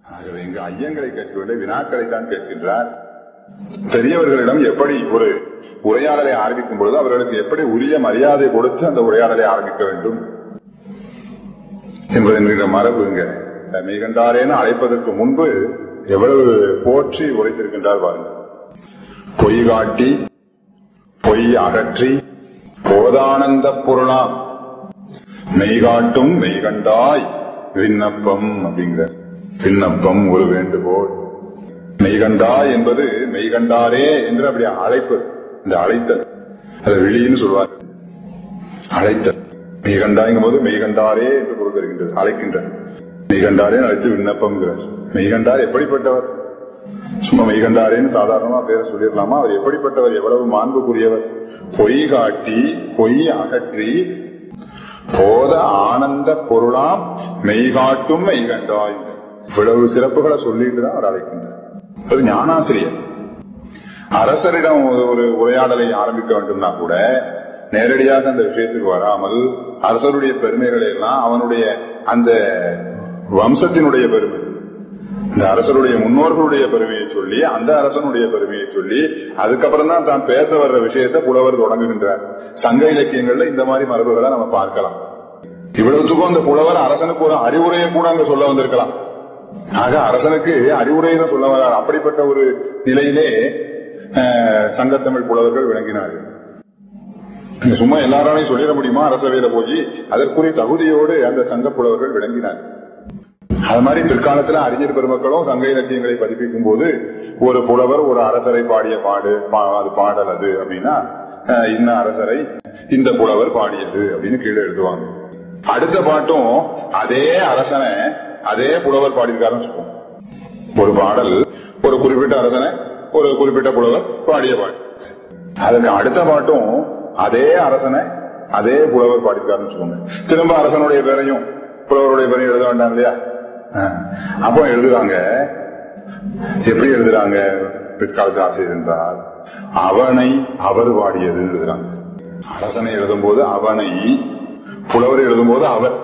ஆகவே இங்கு ஐயங்களை கேட்கவில்லை, வினாக்களைத்தான் கேட்கின்றார். பெரியவர்களிடம் எப்படி ஒரு உரையாடலை ஆரம்பிக்கும் பொழுது அவர்களுக்கு எப்படி உரிய மரியாதை கொடுத்து அந்த உரையாடலை ஆரம்பிக்க வேண்டும் என்பது என்கிற மரபு இங்க மெய்கண்டாரேன்னு அழைப்பதற்கு முன்பு எவ்வளவு போற்றி உரைத்திருக்கின்றார் பாருங்கள். பொய் காட்டி பொய் அகற்றி போதானந்த பொருளாம் மெய்காட்டும் மெய்கண்டாய் விண்ணப்பம் அப்படிங்கிற விண்ணப்பம் ஒரு வேண்டுகோள். மெய்கண்டாய் என்பது மெய்கண்டாரே என்று அப்படி அழைப்பது, இந்த அழைத்தல், அதை வெளியின்னு சொல்வார். அழைத்தல் மெய்கண்டாய்ங்கும் போது மெய்கண்டாரே என்று பொருள் தருகின்றது, அழைக்கின்ற மெய்கண்டாரே அழைத்து விண்ணப்பம்ங்கிறார். மெய்கண்டார் எப்படிப்பட்டவர்? சும்மா மெய்கண்டாரேன்னு சாதாரணமா பேரை சொல்லிடலாமா? அவர் எப்படிப்பட்டவர்? எவ்வளவு மாண்புக்குரியவர்? பொய் காட்டி பொய் அகற்றி போத ஆனந்த பொருளாம் மெய்காட்டும் மெய்கண்டாய். இவ்வளவு சிறப்புகளை சொல்லிட்டு தான் அவர் அழைக்கின்றார். ஒரு ஞானாசிரியர் அரசரிடம் ஒரு உரையாடலை ஆரம்பிக்க வேண்டும்னா கூட நேரடியாக அந்த விஷயத்துக்கு வராமல் அரசருடைய பெருமைகளை எல்லாம் அவனுடைய அந்த வம்சத்தினுடைய பெருமை, இந்த அரசருடைய முன்னோர்களுடைய பெருமையை சொல்லி அந்த அரசனுடைய பெருமையை சொல்லி அதுக்கப்புறம் தான் தான் பேச வர்ற விஷயத்தை புலவர் தொடங்குகின்றார். சங்க இலக்கியங்கள்ல இந்த மாதிரி மரபுகளை நம்ம பார்க்கலாம். இவ்வளவுக்கும் அந்த புலவர் அரசனுக்கு ஒரு அறிவுரையை கூட அங்க சொல்ல வந்திருக்கலாம். ஆக அரசனுக்கு அறிவுரையை தான் சொல்ல வர்றார். அப்படிப்பட்ட ஒரு நிலையிலே சங்கத்தமிழ் புலவர்கள் விளங்கினார்கள். சும்மா எல்லாராலையும் சொல்லிட முடியுமா அரசவையில போய்? அதற்குரிய தகுதியோடு அந்த சங்க புலவர்கள் விளங்கினார். அது மாதிரி பிற்காலத்துல அறிஞர் பெருமக்களும் சங்க இலக்கியங்களை பதிப்பிக்கும் போது ஒரு புலவர் ஒரு அரசரை பாடிய அது பாடல் அது அப்படின்னா இன்ன அரசரை இந்த புலவர் பாடியது அப்படின்னு கீழே எழுதுவாங்க. அடுத்த பாட்டும் அதே அரசனை அதே புலவர் பாடியிருக்காருன்னு வச்சுக்கோம். ஒரு பாடல் ஒரு குறிப்பிட்ட அரசனை ஒரு குறிப்பிட்ட புலவர் பாடிய பாடல், அதுக்கு அடுத்த பாட்டும் அதே அரசனை அதே புலவர் பாடியிருக்காருன்னு வச்சுக்கோங்க. திரும்ப அரசனுடைய பேரையும் புலவருடைய பேரையும் எழுத வேண்டாம் இல்லையா? அப்போ எழுதுறாங்க. எப்படி எழுதுறாங்க பிற்காலத்து ஆசிரியர் என்றால் அவனை அவர் பாடியது எழுதுறாங்க. அரசனை எழுதும் போது அவனை, புலவரை எழுதும் போது அவர்,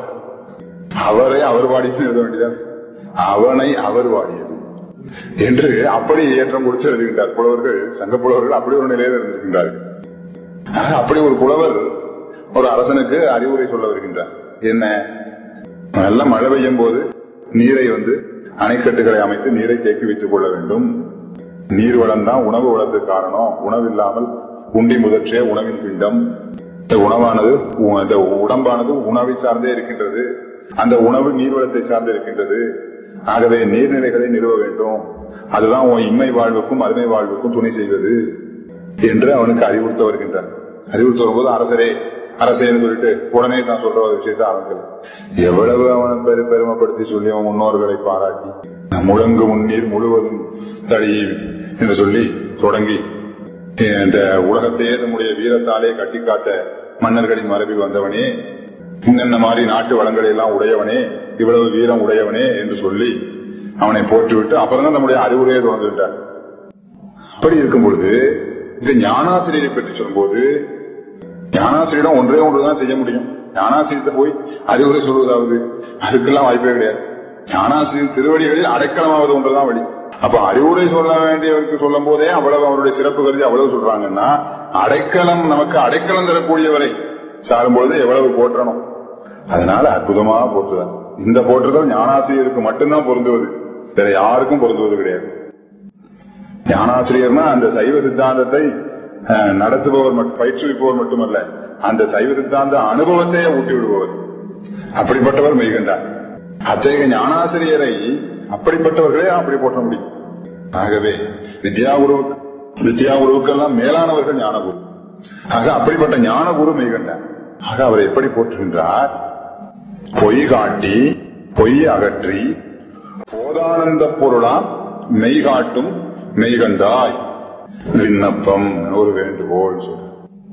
அவரை அவர் பாடியது எழுத வேண்டியதான். அவனை அவர் பாடியது என்று அப்படி ஏற்றம் கொடுத்து எழுதுகின்றார் புலவர்கள். சங்க புலவர்கள் அப்படி ஒரு நிலையில் இருந்திருக்கின்றார்கள். அப்படி ஒரு புலவர் ஒரு அரசனுக்கு அறிவுரை சொல்ல வருகின்றார். என்ன, நல்ல மழை பெய்யும் போது நீரை அணைக்கட்டுகளை அமைத்து நீரை தேக்கி வைத்துக் கொள்ள வேண்டும். நீர் வளம் தான் உணவு வளத்துக்கு காரணம். உணவு இல்லாமல் உண்டி முதற்றே உணவின் பிண்டம். இந்த உணவானது, இந்த உடம்பானது உணவை சார்ந்தே இருக்கின்றது. அந்த உணவு நீர்வளத்தை சார்ந்து இருக்கின்றது. ஆகவே நீர்நிலைகளை நிறுவ வேண்டும். அதுதான் உன் இம்மை வாழ்வுக்கும் அருமை வாழ்வுக்கும் துணை செய்வது என்று அவனுக்கு அறிவுறுத்த வருகின்றார். அறிவுறுத்த வரும்போது அரசரே அரசேன்னு சொல்லிட்டு உடனே தான் சொல்ற ஒரு விஷயத்தை ஆரம்பிக்கல. எவ்வளவு அவனை பெருமைப்படுத்தி சொல்லி அவன் முன்னோர்களை பாராட்டி முழங்கு முன்னீர் முழுவதும் தழி என்று சொல்லி தொடங்கி இந்த உலகத்தையே நம்முடைய வீரத்தாலே கட்டி காத்த மன்னர்களின் மரபில் வந்தவனே, இன்னென்ன மாதிரி நாட்டு வளங்களை எல்லாம் உடையவனே, இவ்வளவு வீரம் உடையவனே என்று சொல்லி அவனை போட்டுவிட்டு அப்புறம் தான் நம்முடைய அறிவுரையை தொடங்குகின்றார். அப்படி இருக்கும் பொழுது இந்த ஞானாசிரியரை பற்றி சொல்லும்போது ஞானாசிரியிடம் ஒன்றே ஒன்றுதான் செய்ய முடியும். ஞானாசிரியத்தை போய் அறிவுரை சொல்வதாவது அதுக்கெல்லாம் வாய்ப்பே கிடையாது. ஞானாசிரியர் திருவடிகளில் அடைக்கலமாவது ஒன்றுதான் வழி. அப்ப அறிவுரை சொல்ல வேண்டியவருக்கு சொல்லும் போதே அவ்வளவு அவருடைய சிறப்பு கருதி அவ்வளவு சொல்றாங்கன்னா அடைக்கலம், நமக்கு அடைக்கலம் தரக்கூடியவரை சாரும்பொழுது எவ்வளவு போற்றணும். அதனால அற்புதமாக போற்றுதான். இந்த போற்றுதல் ஞானாசிரியருக்கு மட்டும்தான் பொருந்துவது, வேற யாருக்கும் பொருந்துவது கிடையாது. ஞானாசிரியர்னா அந்த சைவ சித்தாந்தத்தை நடத்துபவர், பயிற்றுவிப்பவர் மட்டுமல்ல, அந்த சைவ சித்தாந்த அனுபவத்தையே ஊட்டி விடுபவர். அப்படிப்பட்டவர் மெய்கண்டார். அத்தகைய ஞானாசிரியரை அப்படிப்பட்டவர்களே அப்படி போற்ற முடியும். ஆகவே வித்யாகுருவுக்கெல்லாம் மேலானவர்கள் ஞானகுரு. ஆக அப்படிப்பட்ட ஞானகுரு மெய்கண்டார். ஆக அவர் எப்படி போற்றுகின்றார்? பொய் காட்டி பொய் அகற்றி போதானந்த பொருளாம் மெய்காட்டும் மெய்கண்டாய் விண்ணப்பம் ஒரு வேண்டுகோள் சொல்ற.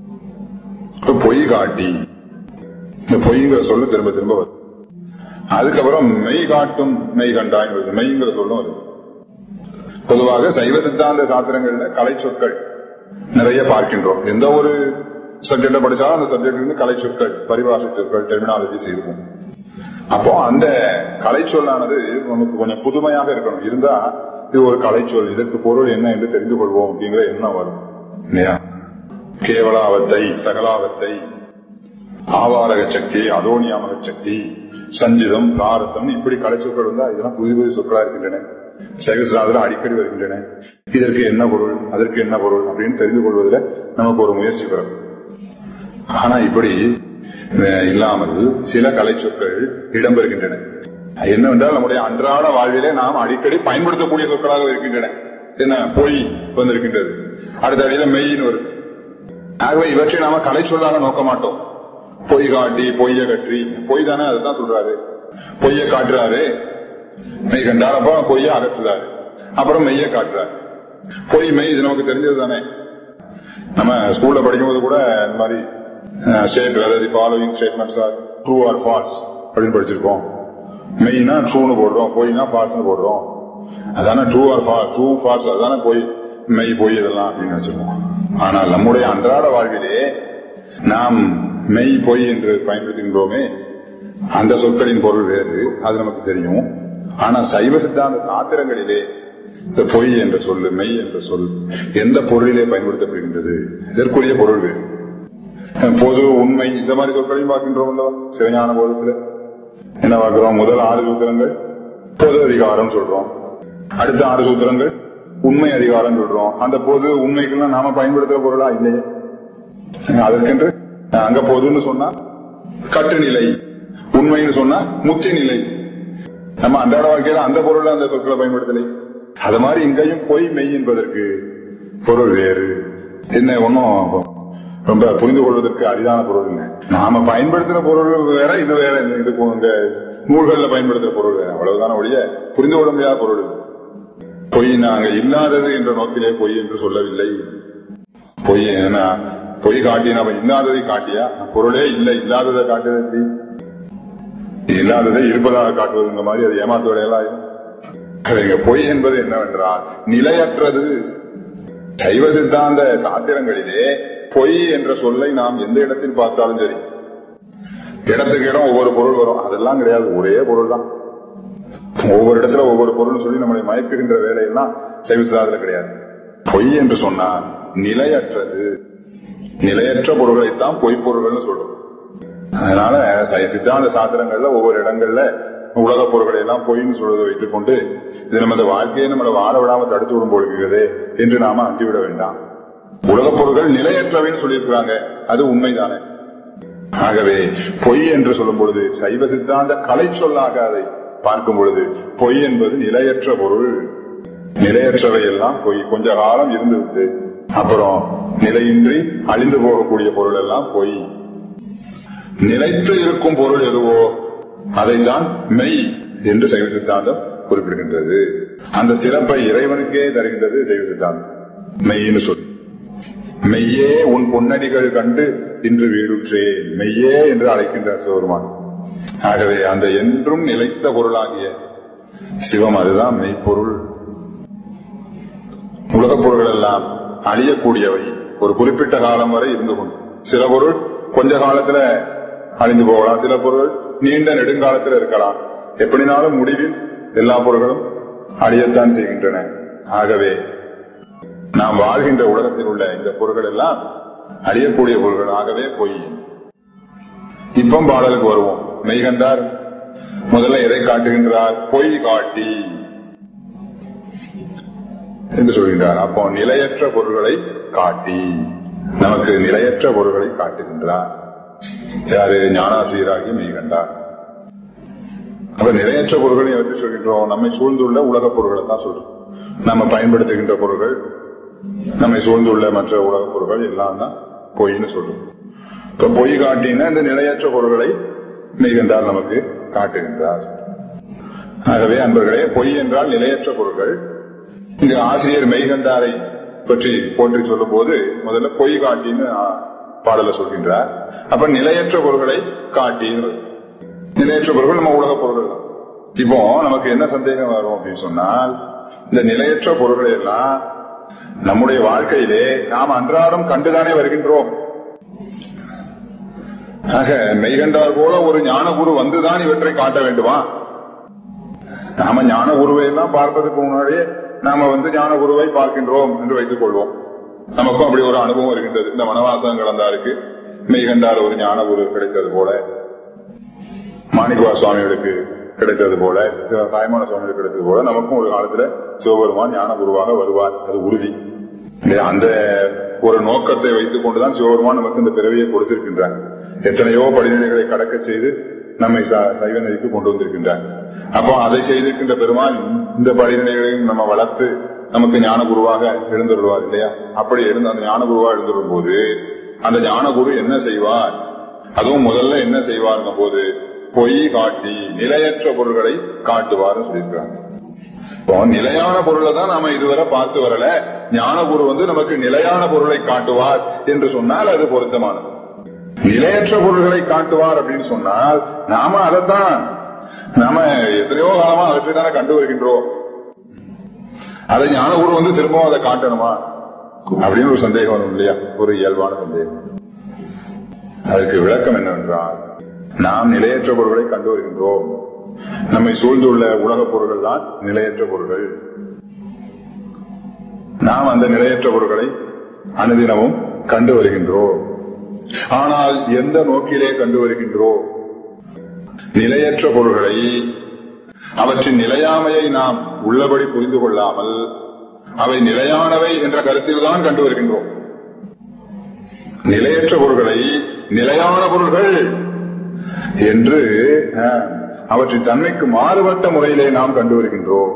பொய் காட்டி, இந்த பொய்ங்கிற சொல்லு திரும்ப திரும்ப வருது. அதுக்கப்புறம் மெய் காட்டும் மெய் கண்டாய் வருது. மெய்ங்கிற சொல்லும் வருது. பொதுவாக சைவ சித்தாந்த சாஸ்திரங்கள்ல கலை சொற்கள் நிறைய பார்க்கின்றோம். எந்த ஒரு சப்ஜெக்ட படிச்சாலும் அந்த சப்ஜெக்ட் கலை சொற்கள், பரிபாஷை சொற்கள், டெர்மினாலஜி செய்வோம். அப்போ அந்த கலைச்சொல்லானது நமக்கு கொஞ்சம் புதுமையாக இருக்கணும். இருந்தா இது ஒரு கலைச்சொல், இதற்கு பொருள் என்ன என்று தெரிந்து கொள்வோம் அப்படிங்கிற எண்ணம் வரும் இல்லையா? கேவலாவத்தை, சகலாவத்தை, ஆவாரக சக்தி, அதோனியாமக சக்தி, சஞ்சிதம், பிராரத்தம், இப்படி கலைச்சொற்கள் வந்தா இதெல்லாம் புதிய புதிய சொற்களா இருக்கின்றன. சைவ சித்தாந்தத்தில் அடிக்கடி வருகின்றன. இதற்கு என்ன பொருள், அதற்கு என்ன பொருள் அப்படின்னு தெரிந்து கொள்வதில் நமக்கு ஒரு முயற்சி பெறும். ஆனா இப்படி இல்லாமல் சில கலைச்சொற்கள் இடம்பெறுகின்றன. என்னவென்றால் நம்முடைய அன்றாட வாழ்விலே நாம் அடிக்கடி பயன்படுத்தக்கூடிய சொற்களாக இருக்கின்றன. என்ன, பொய் வந்திருக்கின்றது, அடுத்த அடியில மெய்ன்னு வருது. ஆகவே இவற்றை நாம கலைச்சொல்லாக நோக்க மாட்டோம். பொய் காட்டி, பொய்ய கற்றி, பொய் தானே, அதுதான் சொல்றாரு. பொய்ய காட்டுறாரு, மெய் கண்டார், அப்புறம் பொய்ய அகற்றுறாரு, அப்புறம் மெய்ய காட்டுறாரு. பொய் மெய் இது நமக்கு தெரிஞ்சது தானே. நம்ம ஸ்கூல்ல படிக்கும்போது கூட இந்த மாதிரி state whether the following statements are true or false அப்படின்னு படிச்சிருக்கோம். மெய்னா ட்ரூன்னு போடுறோம், பொய்னா ஃபால்ஸ்னு போடுறோம். அதான true or false, true false அதான பொய், மெய் பொய் இதெல்லாம் அப்படின்னு வச்சிருக்கோம். ஆனால் நம்முடைய அன்றாட வாழ்விலே நாம் மெய் பொய் என்று பயன்படுத்துகின்றோமே, அந்த சொற்களின் பொருள் வேறு, அது நமக்கு தெரியும். ஆனா சைவ சித்தாந்த சாத்திரங்களிலே இந்த பொய் என்ற சொல்லு, மெய் என்ற சொல் எந்த பொருளிலே பயன்படுத்தப்படுகின்றது, இதற்குரிய பொருள் வேறு. பொது, உண்மை, இந்த மாதிரி சொற்களையும் பார்க்கின்றோம் அல்லவா? சிவஞான போதத்துல என்ன பார்க்கிறோம்? முதல் 6 சூத்திரங்கள் பொது அதிகாரம் சொல்றோம், அடுத்த 6 சூத்திரங்கள் உண்மை அதிகாரம் சொல்றோம். அந்த பொது உண்மைக்கெல்லாம் நாம பயன்படுத்துற பொருளா இல்லையே. அதற்கென்று அங்க பொதுன்னு சொன்னா கட்டுநிலை, உண்மைன்னு சொன்னா முத்தி நிலை. நம்ம அன்றாட வாழ்க்கையில அந்த பொருள் அந்த சொற்களை பயன்படுத்தலை. அது மாதிரி இங்கேயும் பொய் மெய் என்பதற்கு பொருள் வேறு. என்ன, ஒன்னும் ரொம்ப புரிந்து கொள்வதற்கு அரிதான பொருள் இல்லை. நாம பயன்படுத்துற பொருள் வேற, இது வேற. இது நூல்கள்ல பயன்படுத்துற பொருள் வேற, அவ்வளவுதான ஒழிய புரிந்து கொள்ள முடியாத பொருள் இல்லை. பொய் நாங்க இல்லாதது என்ற நோக்கிலே பொய் என்று சொல்லவில்லை. பொய் என்ன, பொய் காட்டி நம்ம இல்லாததை காட்டியா? பொருளே இல்லை, இல்லாததை காட்டுறது எப்படி? இல்லாததை இருப்பதாக காட்டுவதுங்க மாதிரி அது ஏமாத்து வேலையெல்லாம். பொய் என்பது என்னவென்றால் நிலையற்றது. சைவ சித்தாந்த சாத்திரங்களிலே பொய் என்ற சொல்லை நாம் எந்த இடத்தில் பார்த்தாலும் சரி, இடத்துக்கு இடம் ஒவ்வொரு பொருள் வரும், அதெல்லாம் கிடையாது, ஒரே பொருள் தான். ஒவ்வொரு இடத்துல ஒவ்வொரு பொருள் சொல்லி நம்மளை மயக்குகின்ற வேலையெல்லாம் சைவ சித்தாந்தத்தில் கிடையாது. பொய் என்று சொன்னால் நிலையற்றது, நிலையற்ற பொருள்களைத்தான் பொய் பொருள்கள்னு சொல்றோம். அதனால சித்தாந்த சாத்திரங்கள்ல ஒவ்வொரு இடங்கள்ல உலக பொருட்களை எல்லாம் பொய்ன்னு சொல்வதை வைத்துக் கொண்டு இது நம்ம வாழ்க்கையை நம்மளை வாழ விடாம தடுத்து விடும் போடுகிறது என்று நாம அங்கிவிட வேண்டாம். உலக பொருட்கள் நிலையற்றவைன்னு சொல்லியிருக்கிறாங்க, அது உண்மைதானே. ஆகவே பொய் என்று சொல்லும் பொழுது சைவ சித்தாந்த கலை சொல்லாக அதை பார்க்கும் பொழுது பொய் என்பது நிலையற்ற பொருள். நிலையற்றவை எல்லாம் பொய், கொஞ்ச காலம் இருந்துவிட்டு அப்புறம் நிலையின்றி அழிந்து போகக்கூடிய பொருள் எல்லாம் பொய். நிலைத்து இருக்கும் பொருள் எதுவோ அதைத்தான் மெய் என்று சைவ சித்தாந்தம் குறிப்பிடுகின்றது. அந்த சிறப்பை இறைவனுக்கே தருகின்றது சைவ சித்தாந்தம். மெய்ன்னு சொல்லி, மெய்யே உன் பொன்னடிகள் கண்டு இன்று வீடுற்றே, மெய்யே என்று அழைக்கின்றார் சிவபெருமான். ஆகவே அந்த என்றும் நிலைத்த பொருளாகிய சிவம், அதுதான் மெய்ப்பொருள். உலகப் பொருள்கள் எல்லாம் அழியக்கூடியவை, ஒரு குறிப்பிட்ட காலம் வரை இருந்து கொண்டு. சில பொருள் கொஞ்ச காலத்துல அழிந்து போகலாம், சில பொருள் நீண்ட நெடுங்காலத்தில் இருக்கலாம். எப்படினாலும் முடிவில் எல்லா பொருள்களும் அழியத்தான் செய்கின்றன. ஆகவே நாம் வாழ்கின்ற உலகத்தில் உள்ள இந்த பொருள்கள் எல்லாம் அழியக்கூடிய பொருள்கள். ஆகவே பொய். இப்பம் பாடலுக்கு வருவோம். மெய்கண்டார் முதல்ல எதை காட்டுகின்றார்? பொய் காட்டி என்று சொல்கின்றார். அப்போ நிலையற்ற பொருள்களை காட்டி நமக்கு நிலையற்ற பொருள்களை காட்டுகின்றார். யாரு? ஞானாசிரியராகி மெய்கண்டார். அப்ப நிலையற்ற பொருள்களை எப்படி சொல்கின்றோம்? நம்மை சூழ்ந்துள்ள உலகப் பொருள்களை தான் சொல்றோம். நம்ம பயன்படுத்துகின்ற பொருள்கள், நம்மை சூழ்ந்துள்ள மற்ற உலகப் பொருள்கள் எல்லாம் தான் பொய்ன்னு சொல்றோம். இப்ப பொய் காட்டினா இந்த நிலையற்ற பொருள்களை மெய்கண்டார் நமக்கு காட்டுகின்றார். ஆகவே அன்பர்களே, பொய் என்றால் நிலையற்ற பொருள்கள். இங்கு ஆசிரியர் மெய்கண்டாரை பற்றி போற்றி சொல்லும் போது முதல்ல பொய் காட்டின்னு பாடல சொல்கின்றார். அப்ப நிலையற்ற பொருள்களை காட்டின்னு, நிலையற்ற பொருள்கள் நம்ம உலக பொருள்கள் தான். இப்போ நமக்கு என்ன சந்தேகம் வரும் அப்படின்னு சொன்னால், இந்த நிலையற்ற பொருள்களை எல்லாம் நம்முடைய வாழ்க்கையிலே நாம் அன்றாடம் கண்டுதானே வருகின்றோம். ஆக மெய்கண்டார் போல ஒரு ஞான குரு வந்துதான் இவற்றை காட்ட வேண்டுமா? நாம ஞான குருவை எல்லாம் பார்ப்பதற்கு முன்னாடியே நாம ஞான குருவை பார்க்கின்றோம் என்று வைத்துக் கொள்வோம். நமக்கும் அப்படி ஒரு அனுபவம் இருக்கின்றது. இந்த வனவாசம் கடந்தாருக்கு மெய்கண்டார் ஒரு ஞான குரு கிடைத்தது போல, மாணிக்கவா சுவாமிகளுக்கு கிடைத்தது போல, தாய்மான சுவாமிகளுக்கு கிடைத்தது போல, நமக்கும் ஒரு காலத்துல சிவபெருமான் ஞான குருவாக வருவார். அது உறுதி. அந்த ஒரு நோக்கத்தை வைத்துக் கொண்டுதான் சிவபெருமான் நமக்கு இந்த பிறவியை கொடுத்திருக்கின்றார். எத்தனையோ படிநிலைகளை கடக்க செய்து நம்மை சைவ நெறிக்கு கொண்டு வந்திருக்கின்றார். அப்போ அதை செய்திருக்கின்ற பெருமான் இந்த படிநிலைகளையும் நம்ம வளர்த்து நமக்கு ஞான குருவாக எழுந்துள்ளார் இல்லையா? அப்படி எழுந்து அந்த ஞான குருவாக எழுந்துள்ளும் போது அந்த ஞான குரு என்ன செய்வார்? அதுவும் முதல்ல என்ன செய்வார்ங்கும் போது பொய் காட்டி நிலையற்ற பொருள்களை காட்டுவார்னு சொல்லியிருக்கிறாங்க. இப்போ நிலையான பொருளை தான் நாம இதுவரை பார்த்து வரல. ஞான குரு நமக்கு நிலையான பொருளை காட்டுவார் என்று சொன்னால் அது பொருத்தமானது. நிலையற்ற பொருள்களை காட்டுவார் அப்படின்னு சொன்னால் நாம அதைத்தான் நாம எத்தனையோ காலமா அவற்றை தானே கண்டு வருகின்றோம். அதை ஞான குரு திரும்பவும் அதை காட்டணுமா அப்படின்னு ஒரு சந்தேகம் வரும் இல்லையா? ஒரு இயல்பான சந்தேகம். அதற்கு விளக்கம் என்னவென்றால், நாம் நிலையற்ற பொருள்களை கண்டு வருகின்றோம். நம்மை சூழ்ந்துள்ள உலகப் பொருள்கள் தான் நிலையற்ற பொருள்கள். நாம் அந்த நிலையற்ற பொருள்களை அனுதினமும் கண்டு வருகின்றோம். ஆனால் எந்த நோக்கிலே கண்டு வருகின்றோம்? நிலையற்ற பொருள்களை, அவற்றின் நிலையாமையை நாம் உள்ளபடி புரிந்து கொள்ளாமல் அவை நிலையானவை என்ற கருத்தில் தான் கண்டு வருகின்றோம். நிலையற்ற பொருள்களை நிலையான பொருள்கள் என்று அவற்றின் தன்மைக்கு மாறுபட்ட முறையிலே நாம் கண்டு வருகின்றோம்.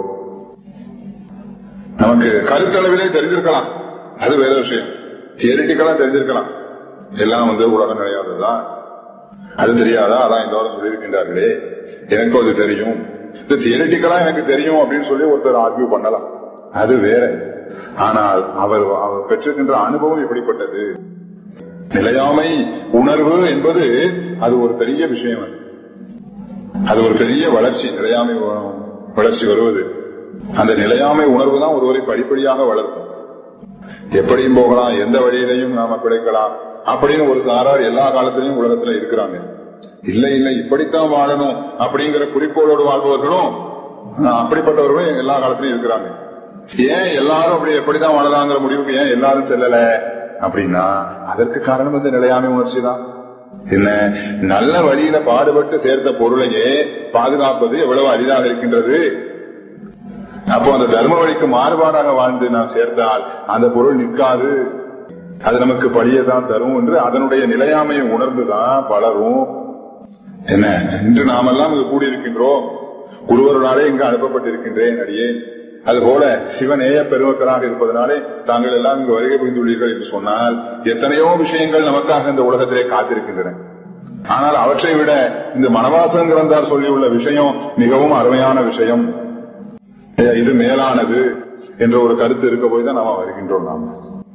நமக்கு கருத்தளவிலே தெரிஞ்சிருக்கலாம், அது வேற விஷயம். தியரிட்டிக்கலா தெரிஞ்சிருக்கலாம், எல்லாம் உலகம் நிலையாததுதான், அது தெரியாதா? அதான் இந்த வாரம் சொல்லியிருக்கின்றார்களே, எனக்கும் அது தெரியும், இது தியரிட்டிக்கலா எனக்கு தெரியும் அப்படின்னு சொல்லி ஒருத்தர் ஆர்கியூ பண்ணலாம், அது வேற. ஆனால் அவர் பெற்றிருக்கின்ற அனுபவம் எப்படிப்பட்டது? நிலையாமை உணர்வு என்பது அது ஒரு பெரிய விஷயம். அது ஒரு பெரிய வளர்ச்சி. நிலையாமை வளர்ச்சி வருவது, அந்த நிலையாமை உணர்வு தான் ஒருவரை படிப்படியாக வளர்க்கும். எப்படியும் போகலாம், எந்த வழியிலையும் நாம பிழைக்கலாம் அப்படின்னு ஒரு சாரார் எல்லா காலத்திலையும் உலகத்துல இருக்கிறாங்க. இல்லை இல்லை இப்படித்தான் வாழணும் அப்படிங்கிற குறிக்கோளோடு வாழ்பவர்களும் அப்படிப்பட்டவர்களும் எல்லா காலத்திலையும் இருக்கிறாங்க. ஏன் எல்லாரும் அப்படி எப்படிதான் வாழலாங்கிற முடிவுக்கு ஏன் எல்லாரும் செல்லல அப்படின்னா, அதற்கு காரணம் இந்த நிலையாமை உணர்ச்சி தான். என்ன, நல்ல வழியில பாடுபட்டு சேர்த்த பொருளையே பாதுகாப்பது எவ்வளவு அரிதாக இருக்கின்றது. அப்போ அந்த தர்ம வழிக்கு மாறுபாடாக வாழ்ந்து நாம் சேர்த்தால் அந்த பொருள் நிற்காது, அது நமக்கு பழியதான் தரும் என்று அதனுடைய நிலையாமையை உணர்ந்துதான் பலரும் என்ன இன்று நாமெல்லாம் இங்கு கூடியிருக்கின்றோம். குருவருளாலே இங்கு அனுப்பப்பட்டிருக்கின்றேன் அடியேன். அதுபோல சிவநேய பெருமக்களாக இருப்பதனாலே தாங்கள் எல்லாம் இங்கு வருகை புரிந்துள்ளீர்கள் என்று சொன்னால் எத்தனையோ விஷயங்கள் நமக்காக இந்த உலகத்திலே காத்திருக்கின்றன. ஆனால் அவற்றை விட இந்த மனவாசம் கிடந்தார் சொல்லியுள்ள விஷயம் மிகவும் அருமையான விஷயம். இது மேலானது என்ற ஒரு கருத்து இருக்க போய் தான் நாம வருகின்றோம். நாம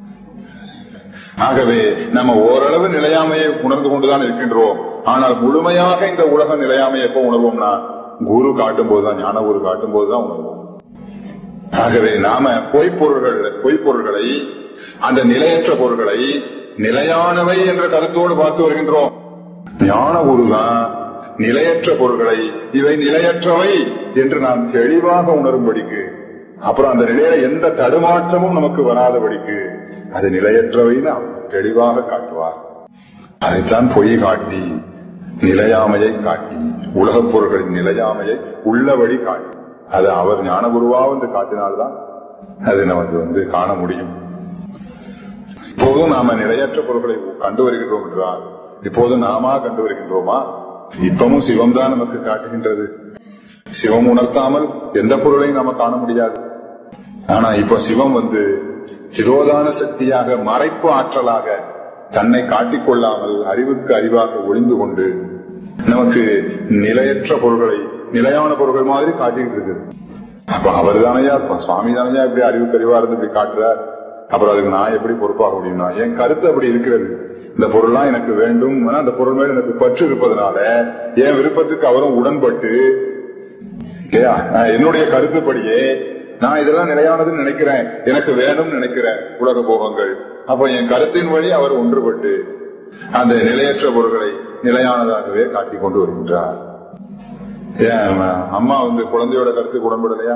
ஆகவே நம்ம ஓரளவு நிலையாமையை உணர்ந்து கொண்டுதான் இருக்கின்றோம். ஆனால் முழுமையாக இந்த உலக நிலையாமை எப்ப உணர்வோம்னா, குரு காட்டும் போதுதான், ஞான குரு காட்டும் போதுதான் உணர்வோம். ஆகவே நாம பொய்ப்பொருள்களை, அந்த நிலையற்ற பொருள்களை நிலையானவை என்ற கருத்தோடு பார்த்து வருகின்றோம். ஞான குருதான் நிலையற்ற பொருள்களை இவை நிலையற்றவை என்று நாம் தெளிவாக உணரும்படிக்கு, அப்புறம் அந்த நிலையில எந்த தடுமாற்றமும் நமக்கு வராதபடிக்கு அது நிலையற்றவை நாம் தெளிவாக காட்டுவார். அதைத்தான் பொய் காட்டி நிலையாமையை காட்டி, உலகப் பொருள்களின் நிலையாமையை உள்ளபடி காட்டி, அது அவர் ஞான குருவா காட்டினால்தான் அது நமக்கு காண முடியும். இப்போதும் நாம நிலையற்ற பொருள்களை கண்டு வருகின்றோம் என்றால், இப்போது நாம கண்டு வருகின்றோமா? இப்பவும் சிவம் தான் நமக்கு காட்டுகின்றது. சிவம் உணர்த்தாமல் எந்த பொருளையும் நாம காண முடியாது. ஆனா இப்ப சிவம் சிரோதான சக்தியாக, மறைப்பு ஆற்றலாக தன்னை காட்டிக்கொள்ளாமல் அறிவுக்கு அறிவாக ஒளிந்து கொண்டு நமக்கு நிலையற்ற பொருள்களை நிலையான பொருள்கள் மாதிரி காட்டிட்டு இருக்குது. அப்ப அவர் தானையா, சுவாமி தானையா இப்படி அறிவுக்கு அறிவா இருந்து இப்படி காட்டுறார். அப்புறம் அதுக்கு நான் எப்படி பொறுப்பாக முடியும்னா, என் கருத்து அப்படி இருக்கிறது, இந்த பொருள்லாம் எனக்கு வேண்டும், அந்த பொருள் மேல எனக்கு பற்று இருப்பதனால என் விருப்பத்துக்கு அவரும் உடன்பட்டு என்னுடைய கருத்துப்படியே நான் இதெல்லாம் நிலையானதுன்னு நினைக்கிறேன், எனக்கு வேணும்னு நினைக்கிறேன் உலக போகங்கள். அப்ப என் கருத்தின் வழி அவர் ஒன்றுபட்டு அந்த நிலையற்ற பொருள்களை நிலையானதாகவே காட்டிக் கொண்டு வருகின்றார். ஏன் அம்மா குழந்தையோட கருத்துக்கு உடன்படலையா?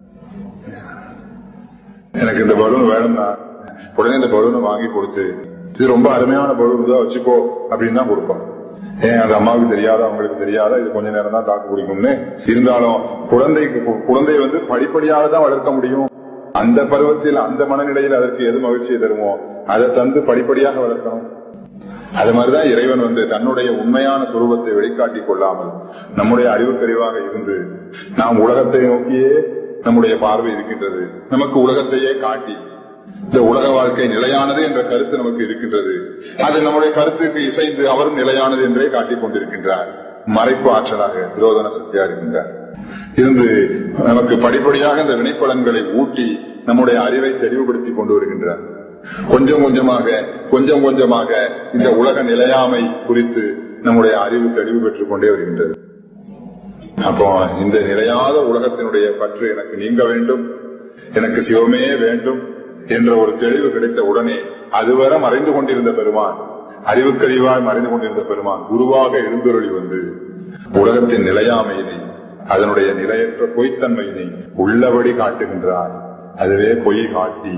எனக்கு இந்த பலூன் வேணும்னா உடனே இந்த பலூனை வாங்கி கொடுத்து, இது ரொம்ப அருமையான பலூன் தான் வச்சுக்கோ அப்படின்னு தான் கொடுப்பான். ஏன் அது அம்மாவுக்கு தெரியாதா, அவங்களுக்கு தெரியாதா, இது கொஞ்ச நேரம் தான் தாக்கு பிடிக்கும்னு. இருந்தாலும் குழந்தை படிப்படியாக தான் வளர்க்க முடியும். அந்த பருவத்தில் அந்த மனநிலையில் அதற்கு எது மகிழ்ச்சியை தருமோ அதை தந்து படிப்படியாக வளர்க்கணும். அது மாதிரிதான் இறைவன் தன்னுடைய உண்மையான சுரூபத்தை வெளிக்காட்டிக் கொள்ளாமல் நம்முடைய அறிவுக்கறிவாக இருந்து நாம் உலகத்தை நோக்கியே நம்முடைய பார்வை இருக்கின்றது. நமக்கு உலகத்தையே காட்டி இந்த உலக வாழ்க்கை நிலையானது என்ற கருத்து நமக்கு இருக்கின்றது. அது நம்முடைய கருத்துக்கு இசைந்து அவரும் நிலையானது என்றே காட்டிக் கொண்டிருக்கின்றார். மறைப்பு ஆற்றலாக திரோதன சக்தியா இருக்கின்றார். இருந்து நமக்கு படிப்படியாக இந்த வினைப்பலன்களை ஊட்டி நம்முடைய அறிவை தெளிவுபடுத்திக் கொண்டு வருகின்றார். கொஞ்சம் கொஞ்சமாக இந்த உலக நிலையாமை குறித்து நம்முடைய அறிவு தெளிவு பெற்றுக் கொண்டே வருகின்றது. அப்போ இந்த நிலையாத உலகத்தினுடைய பற்று எனக்கு நீங்க வேண்டும், எனக்கு சிவமே வேண்டும் என்ற ஒரு தெளிவு கிடைத்த உடனே அதுவரை மறைந்து கொண்டிருந்த பெருமான், அறிவுக்கறிவாய் மறைந்து கொண்டிருந்த பெருமான் குருவாக எழுந்தருளி உலகத்தின் நிலையாமையினை, அதனுடைய நிலையற்ற பொய்த்தன்மையினை உள்ளபடி காட்டுகின்றார். அதுவே பொய் காட்டி.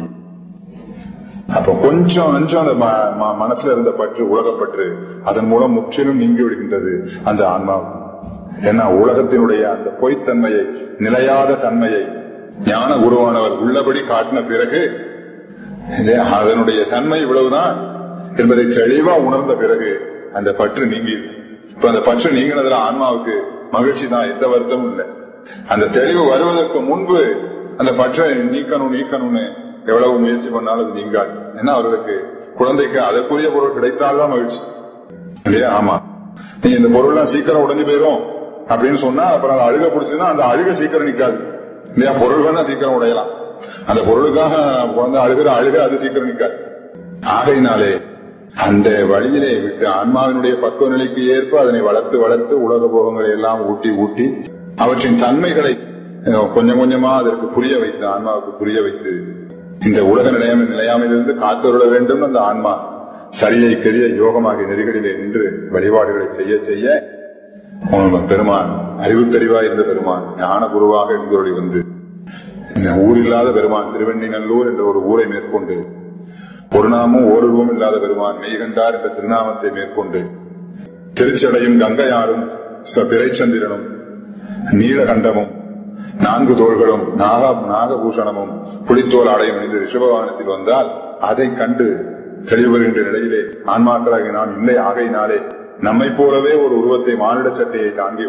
அப்ப கொஞ்சம் அந்த மனசுல இருந்த பற்று, உலகப்பற்று, அதன் மூலம் முற்றிலும் நீங்கி விடுகின்றது அந்த ஆன்மாவுக்கு. ஏன்னா உலகத்தினுடைய அந்த பொய்த்தன்மையை, நிலையாத தன்மையை ஞான குருவானவர் உள்ளபடி காட்டின பிறகு அதனுடைய தன்மை இவ்வளவுதான் என்பதை தெளிவா உணர்ந்த பிறகு அந்த பற்று நீங்கி. இப்ப அந்த பற்று நீங்கினதுல ஆன்மாவுக்கு மகிழ்ச்சி தான், எந்த வருத்தமும் இல்லை. அந்த தெளிவு வருவதற்கு முன்பு அந்த பற்றை நீக்கணும்னு எவ்வளவு முயற்சி பண்ணாலும் அது நீங்காது. ஏன்னா அவர்களுக்கு குழந்தைக்கு அதற்குரிய பொருள் கிடைத்தால்தான் மகிழ்ச்சி இல்லையா? ஆமா, நீங்க இந்த பொருள்லாம் சீக்கிரம் உடைஞ்சு போயிரும் அப்படின்னு சொன்னா அப்புறம் அது அழுக பிடிச்சுன்னா அந்த அழுக சீக்கிரம் நிக்காது இல்லையா? பொருள் வேணா சீக்கிரம் உடையலாம், அந்த பொருளுக்காக குழந்தை அழுக அது சீக்கிரம் நிக்காது. ஆகையினாலே அந்த வழியிலே விட்டு ஆன்மாவினுடைய பக்குவ நிலைக்கு ஏற்ப அதனை வளர்த்து உலக போகங்களை எல்லாம் ஊட்டி அவற்றின் தன்மைகளை கொஞ்சம் கொஞ்சமா அதற்கு புரிய வைத்து, ஆன்மாவுக்கு புரிய வைத்து இந்த உலக நிலையாமையிலிருந்து காத்தருள வேண்டும். அந்த ஆன்மா சரியை கரிய யோகமாக நெறிகளிலே நின்று வழிபாடுகளை செய்ய பெருமான், அறிவுக்கறிவாய் இருந்த பெருமான் ஞான குருவாக எழுந்தருளி ஊரில்லாத பெருமான் திருவெண்ணிநல்லூர் என்ற ஒரு ஊரை மேற்கொண்டு, ஒரு நாமும் ஓருருவம் இல்லாத பெருமான் மெய்கண்டார் என்ற திருநாமத்தை மேற்கொண்டு திருச்சடையும் கங்கையாரும் பிறைச்சந்திரனும் நீலகண்டமும் 4 தோள்களும் நாகபூஷணமும் புலித்தோல் ஆடையும் அணிந்து ரிஷபவாகனத்தில் வந்தால் அதை கண்டு தெளிவுகின்ற நிலையிலே ஆன்மாக்களாகி நாம் இல்லை. ஆகையினாலே நம்மை போலவே ஒரு உருவத்தை மானிட சட்டையை தாங்கி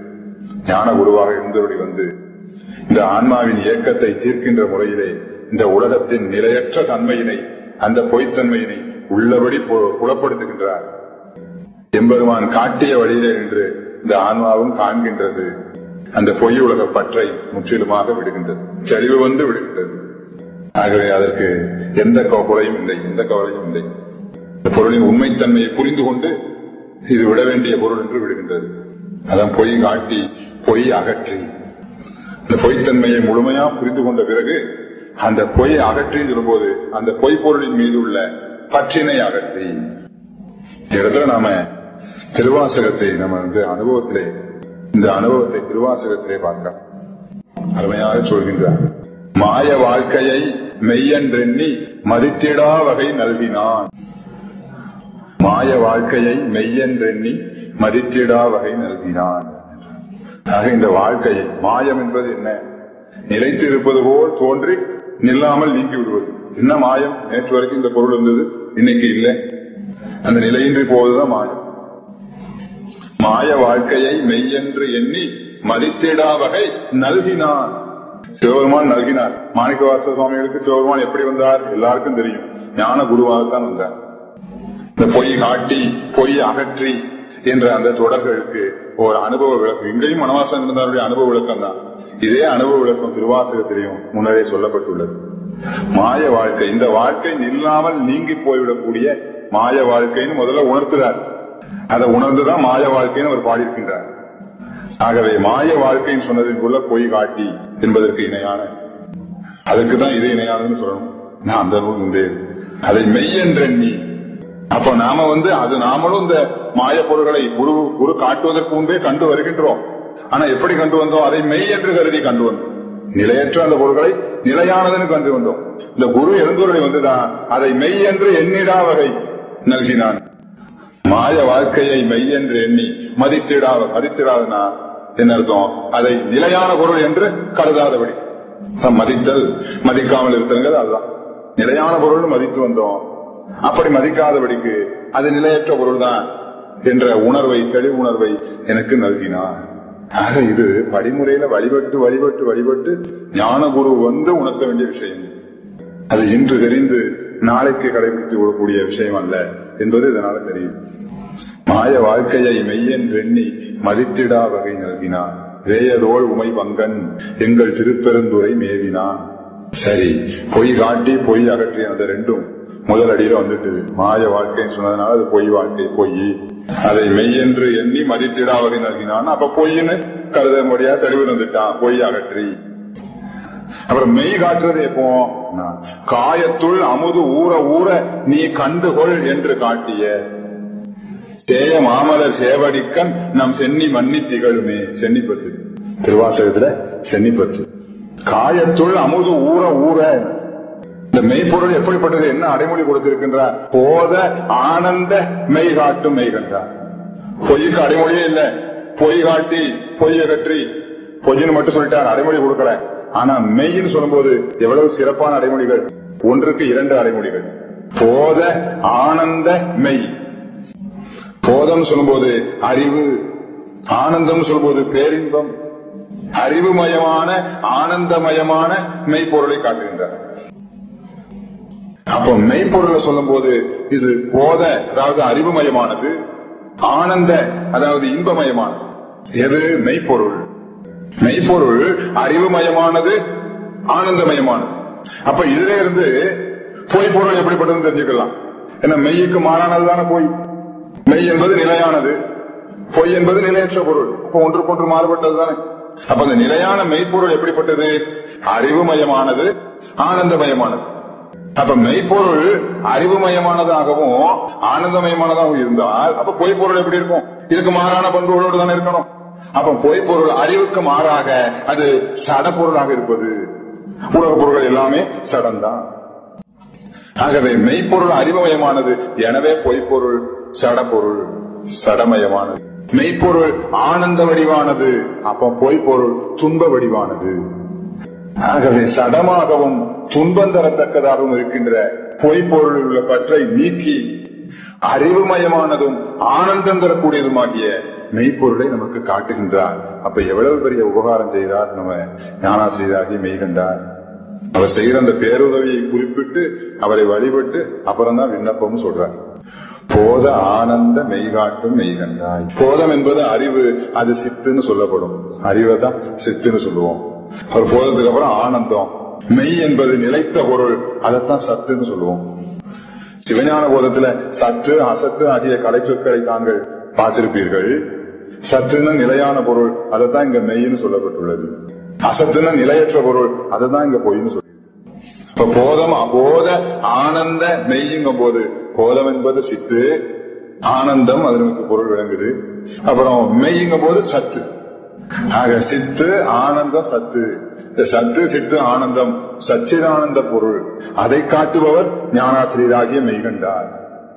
ஞான குருவாக எழுந்தருளி இந்த ஆன்மாவின் இயக்கத்தை தீர்க்கின்ற முறையிலே இந்த உலகத்தின் நிலையற்ற தன்மையினை, அந்த பொய்த்தன்மையினை உள்ளபடி புலப்படுத்துகின்றார். எம்பெருமான் காட்டிய வழியிலே நின்று இந்த ஆன்மாவும் காண்கின்றது. அந்த பொய் உலக பற்றை முற்றிலுமாக விடுகின்றது, தெளிவு விடுகின்றது. ஆகவே அதற்கு எந்த குறையும் இல்லை, எந்த கவலையும் இல்லை. இந்த பொருளின் உண்மைத்தன்மையை புரிந்து கொண்டு இது விட வேண்டிய பொருள் என்று விடுகின்றது. அதான் பொய் காட்டி பொய் அகற்றி. இந்த பொய்த்தன்மையை முழுமையா புரிந்து கொண்ட பிறகு அந்த பொய் அகற்றி சொல்லும்போது அந்த பொய் பொருளின் மீது உள்ள பற்றினை அகற்றி. இந்த இடத்துல நாம திருவாசகத்தை நம்ம அனுபவத்திலே, இந்த அனுபவத்தை திருவாசகத்திலே பார்க்கலாம். அருமையாக சொல்கின்றார். மாய வாழ்க்கையை மெய்யென்றெண்ணி மதித்திடா வகை நல்கினான். மாய வாழ்க்கையை மெய்யென்றெண்ணி மதித்திடா வகை நல்கினான். ஆக இந்த வாழ்க்கையை, மாயம் என்பது என்ன? நிலைத்திருப்பது போல் தோன்றி நில்லாமல் நீங்கி விடுவது. என்ன மாயம்? நேற்று வரைக்கும் இந்த பொருள் இருந்தது, இன்னைக்கு இல்லை, அந்த நிலையின்றி போவதுதான் மாயம். மாய வாழ்க்கையை மெய்யென்று எண்ணி மதித்திடா வகை நல்கினான். சிவபெருமான் நல்கினார். மாணிக்கவாசக சுவாமிகளுக்கு சிவபெருமான் எப்படி வந்தார் எல்லாருக்கும் தெரியும். ஞான குருவாகத்தான் வந்தார். இந்த பொய் காட்டி பொய் அகற்றி என்ற அந்த தொடர்களுக்கு ஒரு அனுபவ விளக்கம். இங்கேயும் வனவாசம் இருந்தாருடைய அனுபவ விளக்கம் தான். இதே அனுபவ விளக்கம் திருவாசகத்திலையும் முன்னரே சொல்லப்பட்டுள்ளது. மாய வாழ்க்கை, இந்த வாழ்க்கை நில்லாமல் நீங்கி போய்விடக்கூடிய மாய வாழ்க்கைன்னு முதல்ல உணர்த்துறார். அதை உணர்ந்துதான் மாய வாழ்க்கைன்னு அவர் பாடியிருக்கின்றார். ஆகவே மாய வாழ்க்கைன்னு சொன்னதுக்குள்ள பொய் காட்டி என்பதற்கு இணையான, அதுக்குதான் இதே இணையானதுன்னு சொல்லணும். நான் அந்த நூல் முந்தையது. அதை மெய்யென்றெண்ணி, அப்ப நாம அது நாமளும் இந்த மாய பொருள்களை குரு காட்டுவதற்கு முன்பே கண்டு வருகின்றோம். ஆனா எப்படி கண்டு வந்தோம்? அதை மெய் என்று கருதி கண்டு வந்தோம். நிலையற்ற அந்த பொருள்களை நிலையானதுன்னு கண்டு வந்தோம். இந்த குரு எழுந்துருளை வந்துதான் அதை மெய் என்று எண்ணிடா வகை நல்கினான். மாய வாழ்க்கையை மெய் என்று எண்ணி மதித்திடாதுன்னா என்ன அர்த்தம்? அதை நிலையான பொருள் என்று கருதாதபடி. மதித்தல் மதிக்காமல் இருத்தல் அதுதான் நிலையான பொருள் மதித்து வந்தோம். அப்படி மதிக்காதபடிக்கு அது நிலையற்ற பொருள் தான் என்ற உணர்வை, தெளிவு உணர்வை எனக்கு நல்கினார். ஆக இது படிமுறையில வழிபட்டு ஞான குரு உணர்த்த வேண்டிய விஷயம். அது இன்று தெரிந்து நாளைக்கு கடைபிடித்து விடக்கூடிய விஷயம் அல்ல என்பது இதனால தெரியுது. மாய வாழ்க்கையை மெய்யென்றெண்ணி மதித்திடா வகை நல்கினார். வேயதோள் உமை பங்கன் எங்கள் திருப்பெருந்துரை மேவினான். சரி, பொய் காட்டி பொய் அகற்றி அந்த ரெண்டும் முதல் அடியில வந்துட்டு மாய வாழ்க்கைன்னு சொன்னதுனால அது பொய் வாழ்க்கை, பொய். அதை மெய்யென்று எண்ணி மதித்திடா வகை நல்கினான். அப்ப பொய்ன்னு கருதபடியா தெளிவு வந்துட்டான், பொய் அகற்றி. அப்புறம் மெய் காட்டுறது எப்போ? காயத்துள் அமுது ஊற ஊற நீ கண்டுகொள் என்று காட்டிய சேய மாமலர் சேவடிக்கன் நம் சென்னி மன்னி திகழுமே. சென்னிப்பத்து திருவாசகத்துல சென்னிப்பத்து. காயத்துள் அமுது ஊற ஊற. இந்த மெய்ப்பொருள் எப்படிப்பட்டது? என்ன அடைமொழி கொடுத்திருக்கின்றார்? போத ஆனந்த மெய் காட்டும் மெய் கண்டார். பொய்க்கு அடைமொழியே இல்ல. பொய் காட்டி பொய் அகற்றி பொய்ன்னு மட்டும் சொல்லிட்டார், அடைமொழி கொடுக்கல. ஆனா மெய்ன்னு சொல்லும் போது எவ்வளவு சிறப்பான அடைமொழிகள்! ஒன்றுக்கு 2 அடைமொழிகள். போத ஆனந்த மெய். போதம் சொல்லும்போது அறிவு, ஆனந்தம் சொல்லும்போது பேரின்பம். அறிவுமயமான ஆனந்தமயமான மெய்ப்பொருளை காட்டுகின்றார். அப்ப மெய்ப்பொருளை சொல்லும் போது இது போத, அதாவது அறிவுமயமானது, ஆனந்த அதாவது இன்பமயமானது. எது? மெய்ப்பொருள். மெய்ப்பொருள் அறிவுமயமானது, ஆனந்தமயமானது. அப்ப இதுல இருந்து பொய்ப்பொருள் எப்படிப்பட்டது தெரிஞ்சுக்கலாம். ஏன்னா மெய்யுக்கு மாறானதுதான பொய். மெய் என்பது நிலையானது, பொய் என்பது நிலையற்ற பொருள். அப்ப ஒன்றுக்கொன்று மாறுபட்டது தானே. அப்ப அந்த நிலையான மெய்ப்பொருள் எப்படிப்பட்டது? அறிவுமயமானது, ஆனந்தமயமானது. அப்ப மெய்ப்பொருள் அறிவுமயமானதாகவும் ஆனந்தமயமானதாகவும் இருந்தால் அப்ப பொய்ப்பொருள் எப்படி இருக்கும்? இதுக்கு மாறான பண்புகளோடு தானே இருக்கணும். அப்ப பொய்ப்பொருள் அறிவுக்கு மாறாக அது சட பொருளாக இருப்பது. உலக பொருள்கள் எல்லாமே சடம்தான். ஆகவே மெய்ப்பொருள் அறிவுமயமானது, எனவே பொய்ப்பொருள் சடப்பொருள், சடமயமானது. மெய்ப்பொருள் ஆனந்த வடிவானது, அப்ப பொய்ப்பொருள் துன்ப வடிவானது. ஆகவே சடமாகவும் துன்பம் தரத்தக்கதாகவும் இருக்கின்ற பொய்ப்பொருளில் உள்ள பற்றை நீக்கி அறிவுமயமானதும் ஆனந்தம் தரக்கூடியதுமாகிய மெய்ப்பொருளை நமக்கு காட்டுகின்றார். அப்ப எவ்வளவு பெரிய உபகாரம் செய்தார் நம்ம ஞானாசிரியராகி மெய்கண்டார். அவர் செய்கிற அந்த பேருதவியை குறிப்பிட்டு அவரை வழிபட்டு அப்புறம் தான் விண்ணப்பம் சொல்றார். போத ஆனந்த மெய்காட்டும் மெய்கண்டாய். போதம் என்பது அறிவு, அது சித்துன்னு சொல்லப்படும். அறிவை தான் சித்துன்னு சொல்லுவோம். ஒரு போதத்துக்கு அப்புறம் ஆனந்தம். மெய் என்பது நிலைத்த பொருள், அதைத்தான் சத்துன்னு சொல்லுவோம். சிவஞான போதத்துல சத்து அசத்து ஆகிய கலை சொற்களை தாங்கள் பார்த்திருப்பீர்கள். சத்துன்னு நிலையான பொருள், அதைத்தான் இங்க மெய்ன்னு சொல்லப்பட்டுள்ளது. அசத்துன்னு நிலையற்ற பொருள், அதைத்தான் இங்க பொய்ன்னு சொல்லியிருக்கு. இப்ப போதம் போத ஆனந்த மெய்யுங்கும் போது போதம் என்பது சித்து, ஆனந்தம் அது நமக்கு பொருள் விளங்குது. அப்புறம் மெய்யுங்கும் போது சத்து. ஆக சித்து ஆனந்தம் சத்து. இந்த சத்து சித்து ஆனந்தம் சச்சிதானந்த பொருள், அதை காட்டுபவர் ஞானாசிரியராகிய மெய்கண்டார்.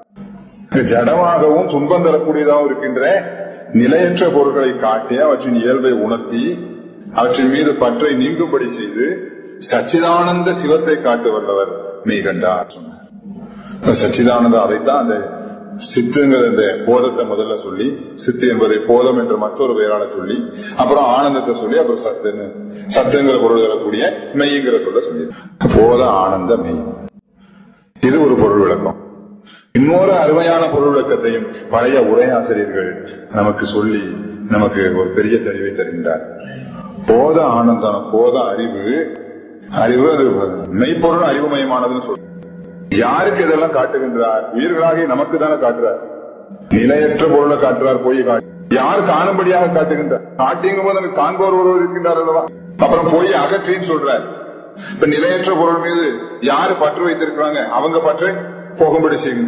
ஜடமாகவும் துன்பம் தரக்கூடியதாகவும் இருக்கின்ற நிலையற்ற பொருட்களை காட்டி அவற்றின் இயல்பை உணர்த்தி அவற்றின் மீது பற்றை நீங்கும்படி செய்து சச்சிதானந்த சிவத்தை காட்டு வல்லவர் மெய்கண்டார் சொன்னார். சச்சிதானந்தம் அதைத்தான் அந்த சித்துங்கிற இந்த போதத்தை முதல்ல சொல்லி, சித்து என்பதை போதம் என்ற மற்றொரு பெயரால சொல்லி, அப்புறம் ஆனந்தத்தை சொல்லி, அப்புறம் சத்துங்கிற பொருள் தரக்கூடிய மெய்ங்கிற சொல்ல சொல்லி, போத ஆனந்த மெய். இது ஒரு பொருள் விளக்கம். இன்னொரு அருமையான பொருள் விளக்கத்தையும் பழைய உரையாசிரியர்கள் நமக்கு சொல்லி நமக்கு ஒரு பெரிய தெளிவை தருகின்றார். போத ஆனந்தம், போத அறிவு, அறிவு அது மெய்ப்பொருள் அறிவுமயமானதுன்னு சொல்ற. யாருக்கு இதெல்லாம் காட்டுகின்றார்? உயிர்களாகி நமக்கு தானே காட்டுறார். நிலையற்ற பொருளை காட்டுறார், பொய் காட்டு. யார் காணும்படியாக காட்டுகின்றார்? காட்டிங்கும் போது அங்கு காண்பவர் ஒருவர் இருக்கின்றார் அல்லவா? அப்புறம் பொய் அகற்றின்னு சொல்றார். இப்ப நிலையற்ற பொருள் மீது யாரு பற்று வைத்திருக்கிறாங்க, அவங்க பற்றை போகும்படி செய்கின்றார்.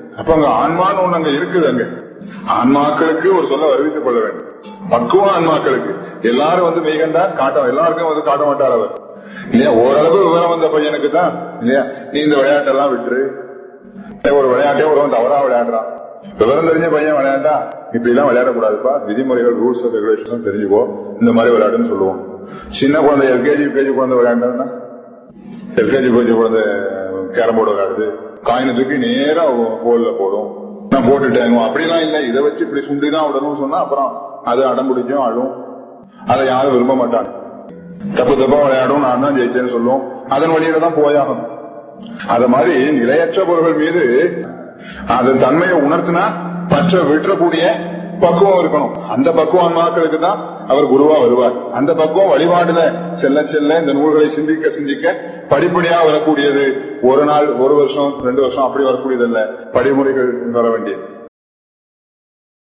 அப்ப அங்க ஆன்மான்னு ஒண்ணு அங்க இருக்குது. அங்க ஆன்மாக்களுக்கு ஒரு சொல்ல அறிவித்துக் கொள்ள வேண்டும். பக்குவ ஆன்மாக்களுக்கு எல்லாரும் வந்து மெய்கண்டார் காட்ட, எல்லாருக்கும் வந்து காட்ட மாட்டார் அவர் இல்லையா. ஓரளவு விவரம் வந்த பையனுக்கு தான் இல்லையா, நீ இந்த விளையாட்டெல்லாம் விட்டுரு, ஒரு விளையாட்டே ஒருவன் தவறா விளையாடுறான், விவரம் தெரிஞ்ச பையன் விளையாண்டா இப்படி எல்லாம் விளையாடக்கூடாதுப்பா, விதிமுறைகள் ரூல்ஸ் அண்ட் ரெகுலேஷன் தெரிஞ்சுக்கோ, இந்த மாதிரி விளையாடுன்னு சொல்லுவோம். சின்ன குழந்தை எல்கேஜி யூகேஜி குழந்தை விளையாண்டா, எல்கேஜி யூகேஜி குழந்தை கேரம் போர்டு விளையாடுது, காயினை தூக்கி நேரா கோல்ல போடும், நான் போட்டுட்டேன். அப்படிலாம் இல்லை, இதை வச்சு இப்படி சுண்டிதான் விடணும்னு சொன்னா அப்புறம் அது அடம்பிடிக்கும், அழும். அதை யாரும் விரும்ப மாட்டாங்க. தப்பு தப்பா விளையாடும், நான் தான் ஜெயிச்சேன்னு சொல்லுவோம். அதன் வழியில தான் போயாகணும். அது மாதிரி நிலையற்ற பொருள்கள் மீது அதன் தன்மையை உணர்த்தினா பற்ற விட்டுறக்கூடிய பக்குவம் இருக்கணும். அந்த பக்குவம் மக்களுக்கு தான் அவர் குருவா வருவார். அந்த பக்குவம் வழிபாடுல செல்ல செல்ல இந்த நூல்களை சிந்திக்க சிந்திக்க படிப்படியா வரக்கூடியது. ஒரு நாள், ஒரு வருஷம், 2 வருஷம் அப்படி வரக்கூடியது அல்ல, படிமுறைகள் வர வேண்டியது.